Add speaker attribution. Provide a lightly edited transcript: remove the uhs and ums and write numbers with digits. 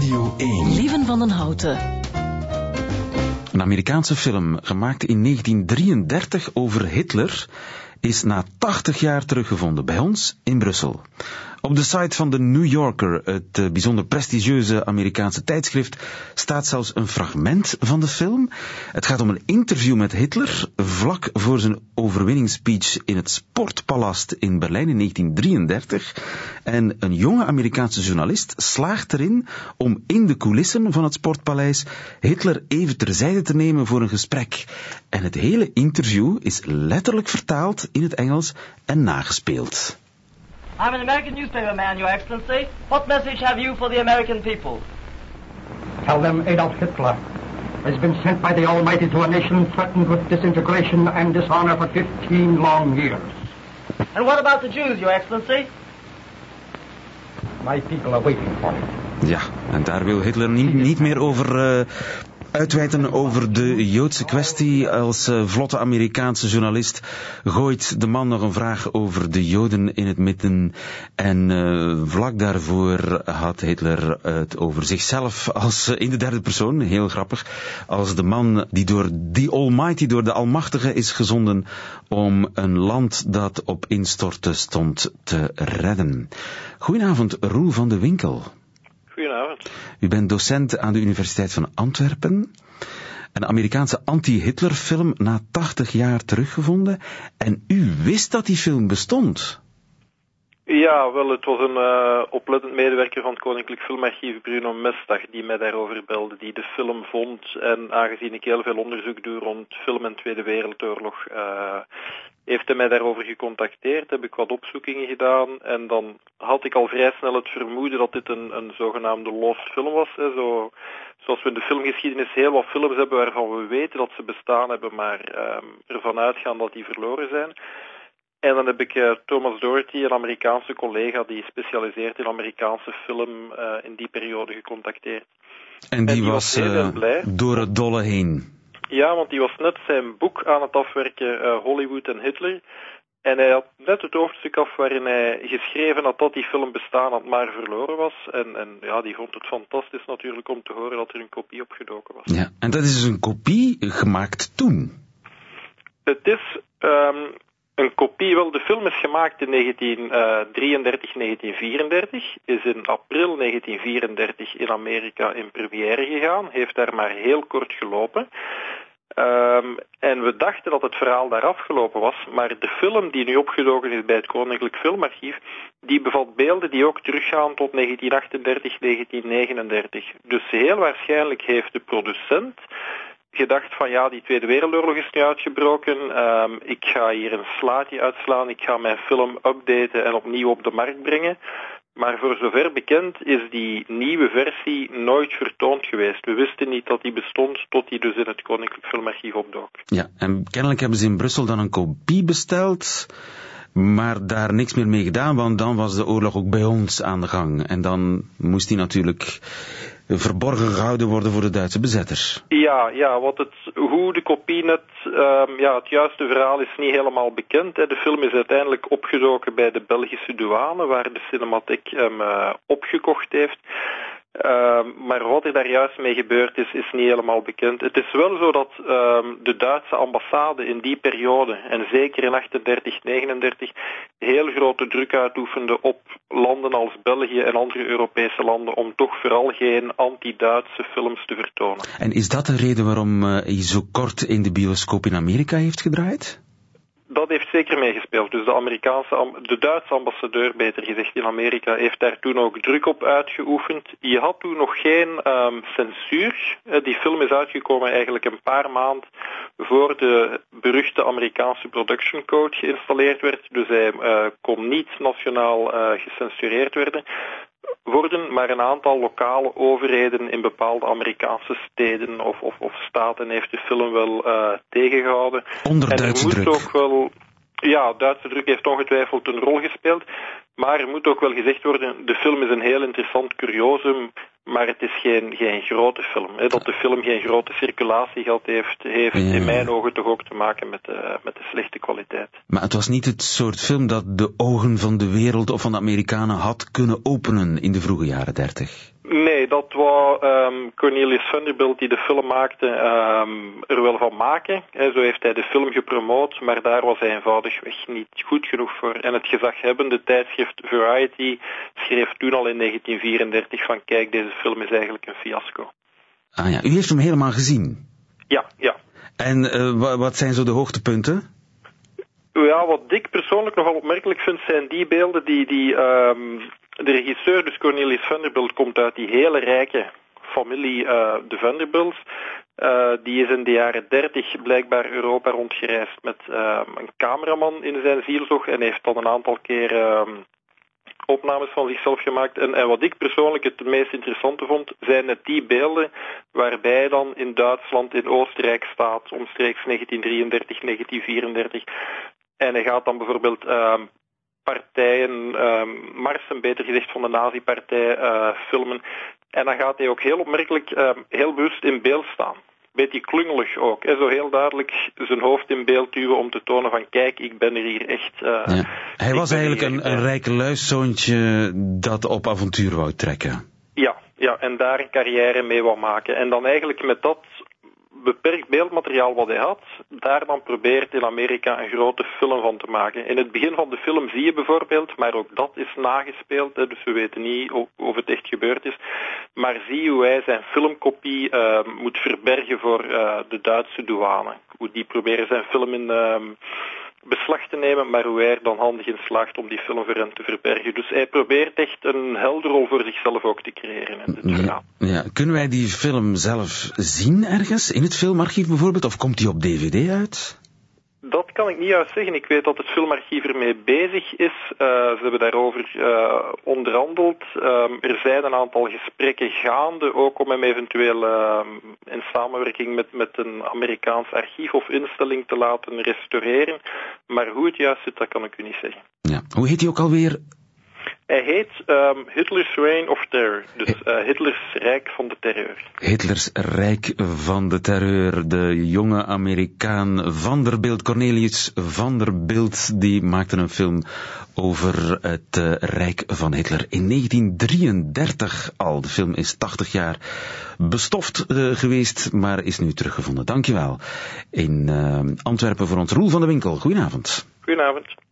Speaker 1: Radio 1.
Speaker 2: Lieven van den Houten.
Speaker 3: Een Amerikaanse film, gemaakt in 1933 over Hitler, is na 80 jaar teruggevonden bij ons in Brussel. Op de site van de New Yorker, het bijzonder prestigieuze Amerikaanse tijdschrift, staat zelfs een fragment van de film. Het gaat om een interview met Hitler, vlak voor zijn overwinningsspeech in het Sportpalast in Berlijn in 1933. En een jonge Amerikaanse journalist slaagt erin om in de coulissen van het Sportpaleis Hitler even terzijde te nemen voor een gesprek. En het hele interview is letterlijk vertaald in het Engels en nagespeeld.
Speaker 4: I'm an American newspaper man, Your Excellency. What message have you for the American people?
Speaker 5: Tell them Adolf Hitler has been sent by the Almighty to a nation threatened with disintegration and dishonor for 15 long years.
Speaker 4: And what about the Jews, Your Excellency?
Speaker 5: My people are waiting for him.
Speaker 3: Ja, en daar wil Hitler niet meer over uitweiden over de Joodse kwestie. Als vlotte Amerikaanse journalist gooit de man nog een vraag over de Joden in het midden. En vlak daarvoor had Hitler het over zichzelf als in de derde persoon, heel grappig, als de man die door die Almighty, door de Almachtige is gezonden om een land dat op instorten stond te redden. Goedenavond, Roel van de Winkel.
Speaker 6: Goedenavond.
Speaker 3: U bent docent aan de Universiteit van Antwerpen. Een Amerikaanse anti-Hitler-film na 80 jaar teruggevonden. En u wist dat die film bestond?
Speaker 6: Ja, wel, het was een oplettend medewerker van het Koninklijk Filmarchief, Bruno Mestag, die mij daarover belde, die de film vond. En aangezien ik heel veel onderzoek doe rond film en Tweede Wereldoorlog, heeft hij mij daarover gecontacteerd, heb ik wat opzoekingen gedaan en dan had ik al vrij snel het vermoeden dat dit een zogenaamde lost film was. Hè. Zoals we in de filmgeschiedenis heel wat films hebben waarvan we weten dat ze bestaan hebben, maar ervan uitgaan dat die verloren zijn. En dan heb ik Thomas Doherty, een Amerikaanse collega die specialiseert in Amerikaanse film, in die periode gecontacteerd.
Speaker 3: En die was
Speaker 6: heel blij.
Speaker 3: Door het dolle heen.
Speaker 6: Ja, want die was net zijn boek aan het afwerken, Hollywood en Hitler. En hij had net het hoofdstuk af waarin hij geschreven had dat die film bestaan had, maar verloren was. En ja, die vond het fantastisch natuurlijk om te horen dat er een kopie opgedoken was.
Speaker 3: Ja, en dat is dus een kopie gemaakt toen?
Speaker 6: Het is een kopie, wel, de film is gemaakt in 1933, 1934, is in april 1934 in Amerika in première gegaan, heeft daar maar heel kort gelopen. En we dachten dat het verhaal daar afgelopen was, maar de film die nu opgedoken is bij het Koninklijk Filmarchief, die bevat beelden die ook teruggaan tot 1938, 1939. Dus heel waarschijnlijk heeft de producent gedacht van ja, die Tweede Wereldoorlog is nu uitgebroken, ik ga hier een slaatje uitslaan, ik ga mijn film updaten en opnieuw op de markt brengen. Maar voor zover bekend is die nieuwe versie nooit vertoond geweest. We wisten niet dat die bestond tot die dus in het Koninklijk Filmarchief opdook.
Speaker 3: Ja, en kennelijk hebben ze in Brussel dan een kopie besteld, maar daar niks meer mee gedaan, want dan was de oorlog ook bij ons aan de gang. En dan moest die natuurlijk verborgen gehouden worden voor de Duitse bezetters. Ja,
Speaker 6: hoe de kopie net, het juiste verhaal is niet helemaal bekend. Hè. De film is uiteindelijk opgedoken bij de Belgische douane, waar de Cinematheek hem opgekocht heeft. Maar wat er daar juist mee gebeurd is niet helemaal bekend. Het is wel zo dat de Duitse ambassade in die periode, en zeker in 38, 39, heel grote druk uitoefende op landen als België en andere Europese landen om toch vooral geen anti-Duitse films te vertonen.
Speaker 3: En is dat de reden waarom hij zo kort in de bioscoop in Amerika heeft gedraaid?
Speaker 6: Dat heeft zeker meegespeeld. Dus de Duitse ambassadeur, beter gezegd, in Amerika heeft daar toen ook druk op uitgeoefend. Je had toen nog geen censuur. Die film is uitgekomen eigenlijk een paar maanden voor de beruchte Amerikaanse production code geïnstalleerd werd. Dus hij kon niet nationaal gecensureerd worden, maar een aantal lokale overheden in bepaalde Amerikaanse steden of staten heeft de film wel tegengehouden.
Speaker 3: Onder Duitse druk.
Speaker 6: Ook wel, ja, Duitse druk heeft ongetwijfeld een rol gespeeld, maar er moet ook wel gezegd worden, de film is een heel interessant curiosum, maar het is geen grote film. Hè. Dat de film geen grote circulatie gehad heeft in mijn ogen toch ook te maken met de slechte kwaliteit.
Speaker 3: Maar het was niet het soort film dat de ogen van de wereld of van de Amerikanen had kunnen openen in de vroege jaren 30?
Speaker 6: Nee, dat wou Cornelius Vanderbilt, die de film maakte, er wel van maken. Zo heeft hij de film gepromoot, maar daar was hij eenvoudigweg niet goed genoeg voor. En het gezaghebbende tijdschrift Variety schreef toen al in 1934 van kijk, deze film is eigenlijk een fiasco.
Speaker 3: Ah ja, u heeft hem helemaal gezien?
Speaker 6: Ja.
Speaker 3: En wat zijn zo de hoogtepunten?
Speaker 6: Ja, wat ik persoonlijk nogal opmerkelijk vind, zijn die beelden die de regisseur, dus Cornelius Vanderbilt, komt uit die hele rijke familie, de Vanderbilts. Die is in de jaren 30 blijkbaar Europa rondgereisd met een cameraman in zijn zielzog en heeft dan een aantal keer opnames van zichzelf gemaakt. En wat ik persoonlijk het meest interessante vond, zijn net die beelden waarbij hij dan in Duitsland, in Oostenrijk staat, omstreeks 1933, 1934. En hij gaat dan bijvoorbeeld partijen, marsen beter gezegd van de nazi-partij filmen. En dan gaat hij ook heel opmerkelijk, heel bewust in beeld staan. Beetje klungelig ook. Zo heel duidelijk zijn hoofd in beeld duwen om te tonen van kijk, ik ben er hier echt...
Speaker 3: Ja. Hij was eigenlijk een rijke luiszoontje dat op avontuur wou trekken.
Speaker 6: Ja, en daar een carrière mee wou maken. En dan eigenlijk met dat beperkt beeldmateriaal wat hij had, daar dan probeert in Amerika een grote film van te maken. In het begin van de film zie je bijvoorbeeld, maar ook dat is nagespeeld, dus we weten niet of het echt gebeurd is, maar zie hoe hij zijn filmkopie moet verbergen voor de Duitse douane. Hoe die proberen zijn film in beslag te nemen, maar hoe hij er dan handig in slaagt om die film voor hem te verbergen. Dus hij probeert echt een helderrol voor zichzelf ook te creëren in dit verhaal.
Speaker 3: Ja. Kunnen wij die film zelf zien ergens? In het filmarchief bijvoorbeeld? Of komt die op DVD uit?
Speaker 6: Dat kan ik niet juist zeggen. Ik weet dat het filmarchief ermee bezig is. Ze hebben daarover onderhandeld. Er zijn een aantal gesprekken gaande, ook om hem eventueel in samenwerking met een Amerikaans archief of instelling te laten restaureren. Maar hoe het juist zit, dat kan ik u niet zeggen.
Speaker 3: Ja. Hoe heet hij ook alweer?
Speaker 6: Hij heet Hitler's Reign of Terror, dus Hitlers Rijk van de Terreur.
Speaker 3: Hitlers Rijk van de Terreur, de jonge Amerikaan Vanderbilt, Cornelius Vanderbilt, die maakte een film over het Rijk van Hitler in 1933 al. De film is 80 jaar bestoft geweest, maar is nu teruggevonden. Dankjewel. In Antwerpen voor ons Roel van de Winkel. Goedenavond.
Speaker 6: Goedenavond.